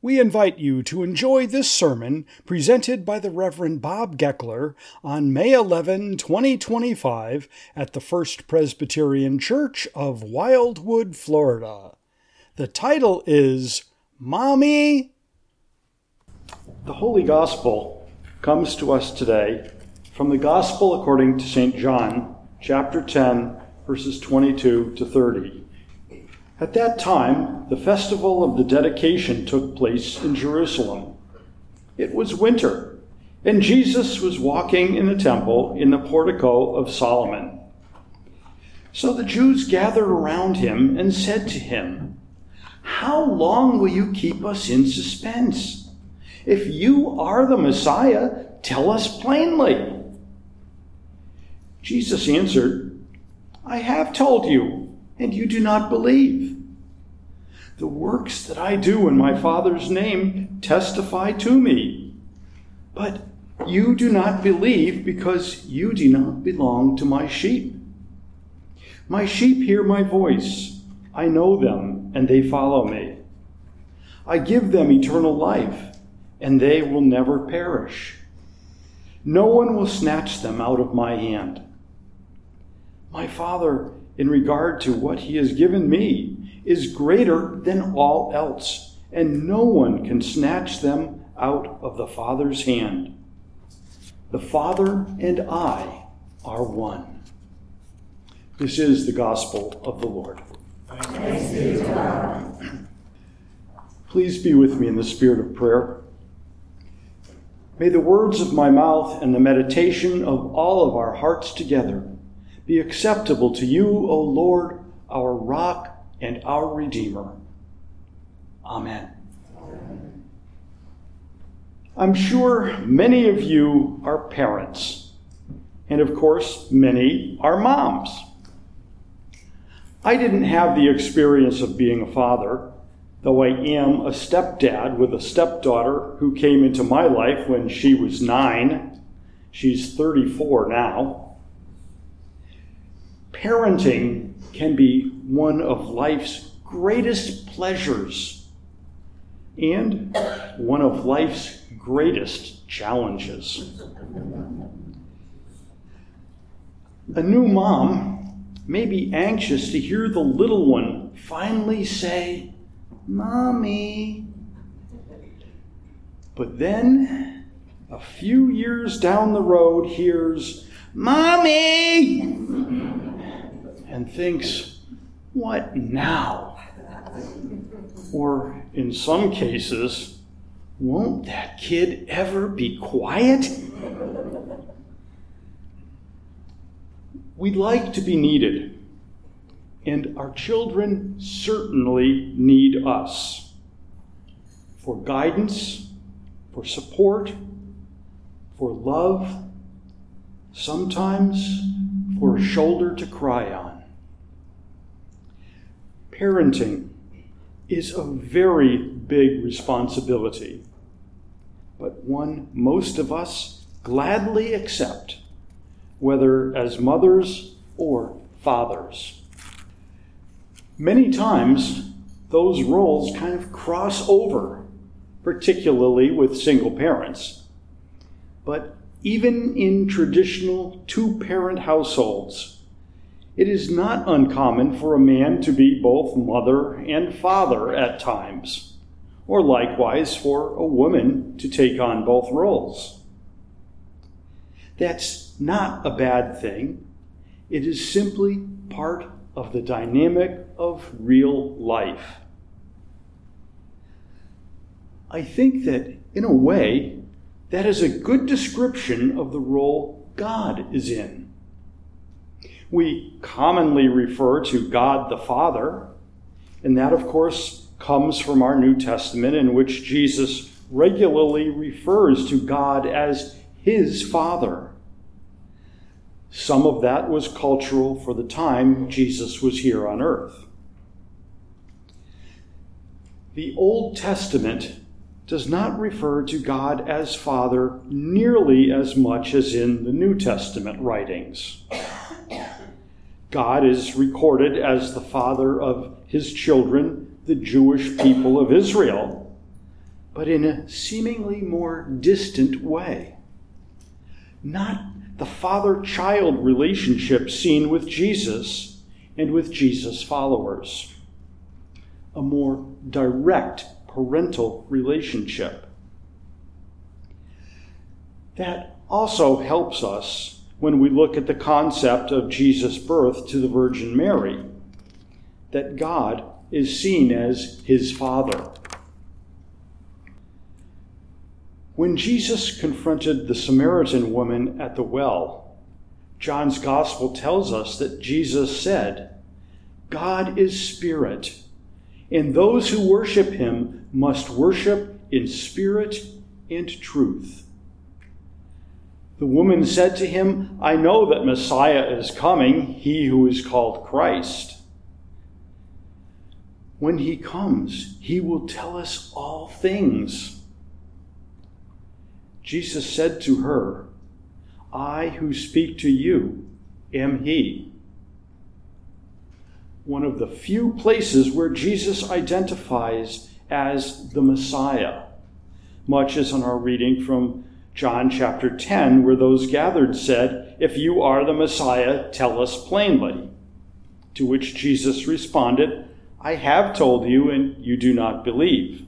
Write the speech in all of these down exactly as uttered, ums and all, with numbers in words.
We invite you to enjoy this sermon presented by the Reverend Bob Geckler on May eleventh, twenty twenty-five at the First Presbyterian Church of Wildwood, Florida. The title is Mommy. The Holy Gospel comes to us today from the Gospel according to Saint John, chapter ten, verses twenty-two to thirty. At that time, the festival of the dedication took place in Jerusalem. It was winter, and Jesus was walking in the temple in the portico of Solomon. So the Jews gathered around him and said to him, "How long will you keep us in suspense? If you are the Messiah, tell us plainly." Jesus answered, "I have told you, and you do not believe. The works that I do in my Father's name testify to me. But you do not believe because you do not belong to my sheep. My sheep hear my voice. I know them, and they follow me. I give them eternal life, and they will never perish. No one will snatch them out of my hand. My Father, in regard to what he has given me, is greater than all else, and no one can snatch them out of the Father's hand. The Father and I are one." This is the gospel of the Lord. Thanks be to God. Please be with me in the spirit of prayer. May the words of my mouth and the meditation of all of our hearts together be acceptable to you, O Lord, our rock and our Redeemer. Amen. I'm sure many of you are parents, and of course, many are moms. I didn't have the experience of being a father, though I am a stepdad with a stepdaughter who came into my life when she was nine. She's thirty-four now. Parenting can be one of life's greatest pleasures and one of life's greatest challenges. A new mom may be anxious to hear the little one finally say, "Mommy." But then, a few years down the road, hears, "Mommy!" and thinks, "What now?" Or in some cases, won't that kid ever be quiet? We like to be needed, and our children certainly need us for guidance, for support, for love, sometimes for a shoulder to cry on. Parenting is a very big responsibility, but one most of us gladly accept, whether as mothers or fathers. Many times, those roles kind of cross over, particularly with single parents. But even in traditional two-parent households, it is not uncommon for a man to be both mother and father at times, or likewise for a woman to take on both roles. That's not a bad thing. It is simply part of the dynamic of real life. I think that, in a way, that is a good description of the role God is in. We commonly refer to God the Father, and that, of course, comes from our New Testament, in which Jesus regularly refers to God as his Father. Some of that was cultural for the time Jesus was here on earth. The Old Testament does not refer to God as Father nearly as much as in the New Testament writings. God is recorded as the father of his children, the Jewish people of Israel. but in a seemingly more distant way. Not the father-child relationship seen with Jesus and with Jesus' followers. A more direct parental relationship. That also helps us when we look at the concept of Jesus' birth to the Virgin Mary, that God is seen as his Father. When Jesus confronted the Samaritan woman at the well, John's Gospel tells us that Jesus said, "God is spirit, and those who worship him must worship in spirit and truth." The woman said to him, "I know that Messiah is coming, he who is called Christ. When he comes, he will tell us all things." Jesus said to her, "I who speak to you am he." One of the few places where Jesus identifies as the Messiah, much as in our reading from John chapter ten, where those gathered said, "If you are the Messiah, tell us plainly." To which Jesus responded, "I have told you, and you do not believe."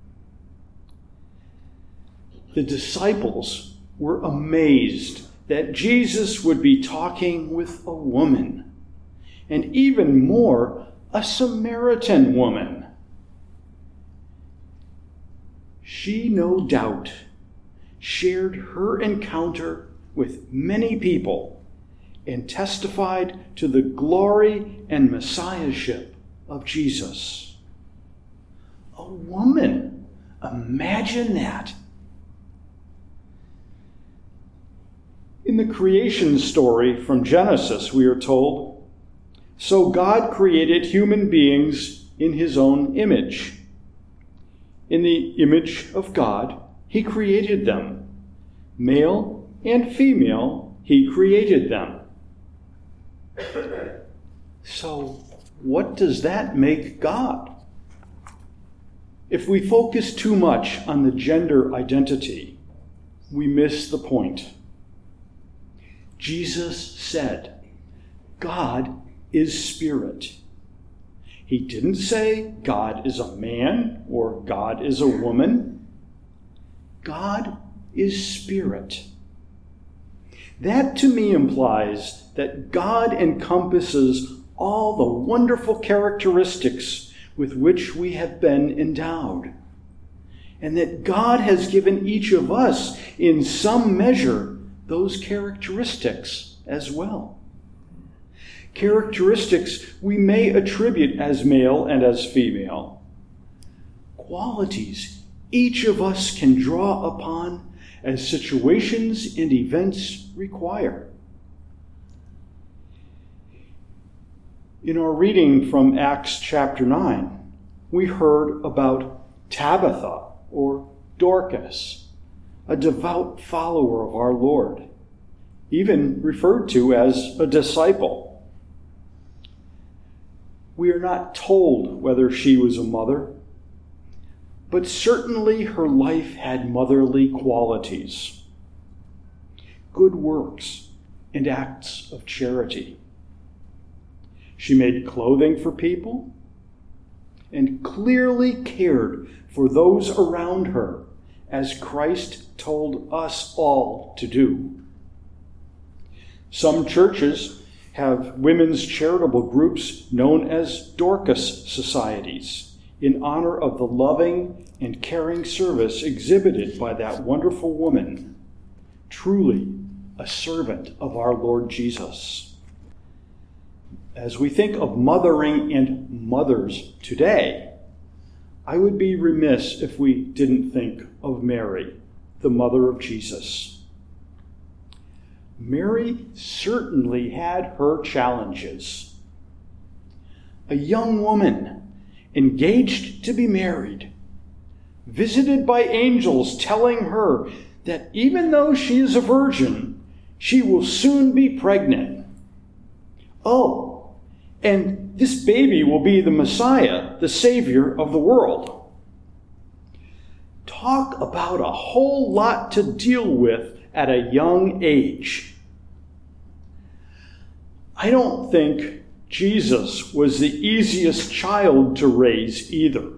The disciples were amazed that Jesus would be talking with a woman, and even more, a Samaritan woman. She, no doubt, shared her encounter with many people and testified to the glory and messiahship of Jesus. A woman, imagine that. In the creation story from Genesis, we are told, "So God created human beings in his own image. In the image of God, he created them. Male and female, he created them." So, what does that make God? If we focus too much on the gender identity, we miss the point. Jesus said, "God is spirit." He didn't say God is a man or God is a woman. God is spirit. That to me implies that God encompasses all the wonderful characteristics with which we have been endowed, and that God has given each of us in some measure those characteristics as well. Characteristics we may attribute as male and as female. Qualities each of us can draw upon as situations and events require. In our reading from Acts chapter nine, we heard about Tabitha, or Dorcas, a devout follower of our Lord, even referred to as a disciple. We are not told whether she was a mother, but certainly her life had motherly qualities, good works, and acts of charity. She made clothing for people and clearly cared for those around her, as Christ told us all to do. Some churches have women's charitable groups known as Dorcas societies in honor of the loving and caring service exhibited by that wonderful woman, truly a servant of our Lord Jesus. As we think of mothering and mothers today, I would be remiss if we didn't think of Mary, the mother of Jesus. Mary certainly had her challenges. A young woman, engaged to be married, visited by angels telling her that even though she is a virgin, she will soon be pregnant. Oh, and this baby will be the Messiah, the Savior of the world. Talk Talk about a whole lot to deal with at a young age. I don't think Jesus was the easiest child to raise either.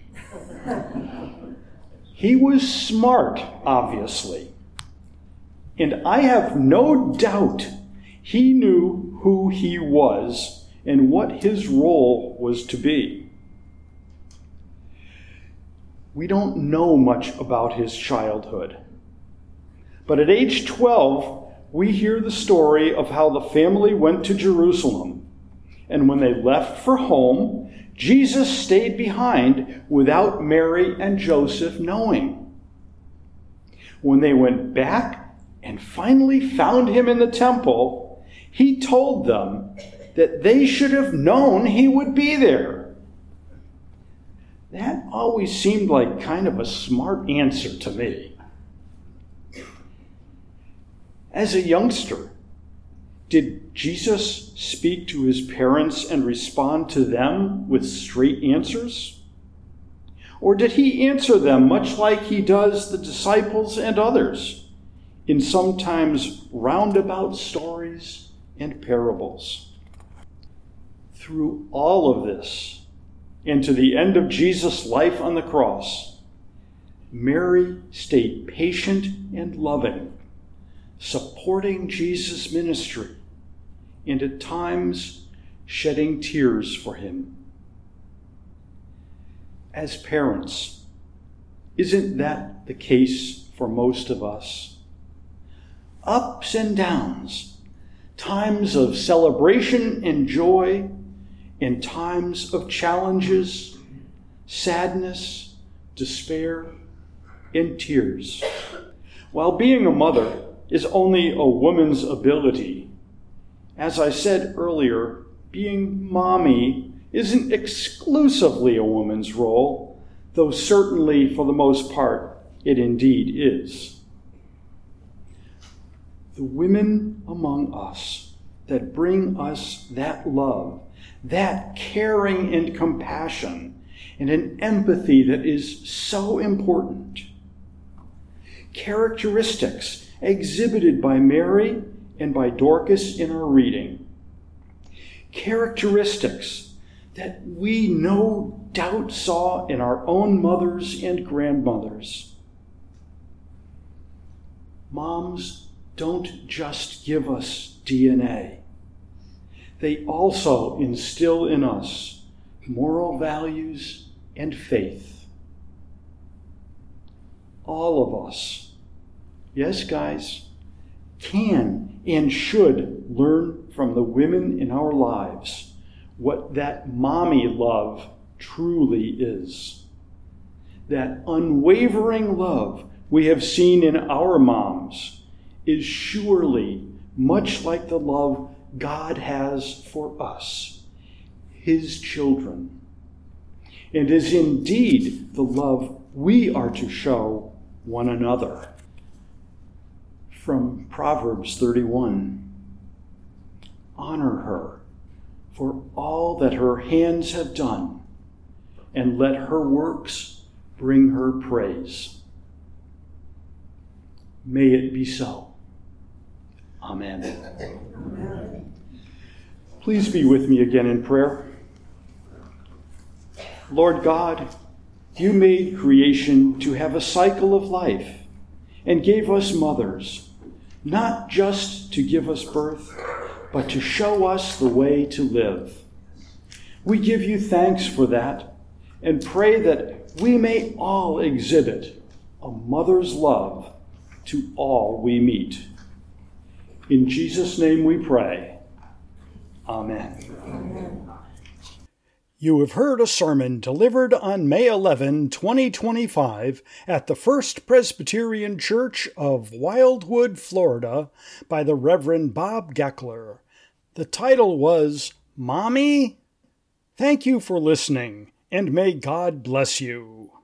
He was smart, obviously. And I have no doubt he knew who he was and what his role was to be. We don't know much about his childhood. But at age twelve, we hear the story of how the family went to Jerusalem. And when they left for home, Jesus stayed behind without Mary and Joseph knowing. When they went back and finally found him in the temple, he told them that they should have known he would be there. That always seemed like kind of a smart answer to me. As a youngster, did Jesus speak to his parents and respond to them with straight answers? Or did he answer them much like he does the disciples and others, in sometimes roundabout stories and parables? Through all of this, and to the end of Jesus' life on the cross, Mary stayed patient and loving, supporting Jesus' ministry, and at times shedding tears for him. As parents, isn't that the case for most of us? Ups and downs, times of celebration and joy, and times of challenges, sadness, despair, and tears. While being a mother is only a woman's ability, as I said earlier, being mommy isn't exclusively a woman's role, though certainly for the most part it indeed is. The women among us that bring us that love, that caring and compassion, and an empathy that is so important. Characteristics exhibited by Mary and by Dorcas in our reading. Characteristics that we no doubt saw in our own mothers and grandmothers. Moms don't just give us D N A. They also instill in us moral values and faith. All of us, yes, guys, can and should learn from the women in our lives what that mommy love truly is. That unwavering love we have seen in our moms is surely much like the love God has for us, his children, and is indeed the love we are to show one another. From Proverbs thirty-one, honor her for all that her hands have done, and let her works bring her praise. May it be so. Amen. Amen. Please be with me again in prayer. Lord God, you made creation to have a cycle of life and gave us mothers, not just to give us birth, but to show us the way to live. We give you thanks for that and pray that we may all exhibit a mother's love to all we meet. In Jesus' name we pray. Amen. Amen. You have heard a sermon delivered on May eleventh, twenty twenty-five at the First Presbyterian Church of Wildwood, Florida by the Reverend Bob Geckler. The title was Mommy? Thank you for listening, and may God bless you.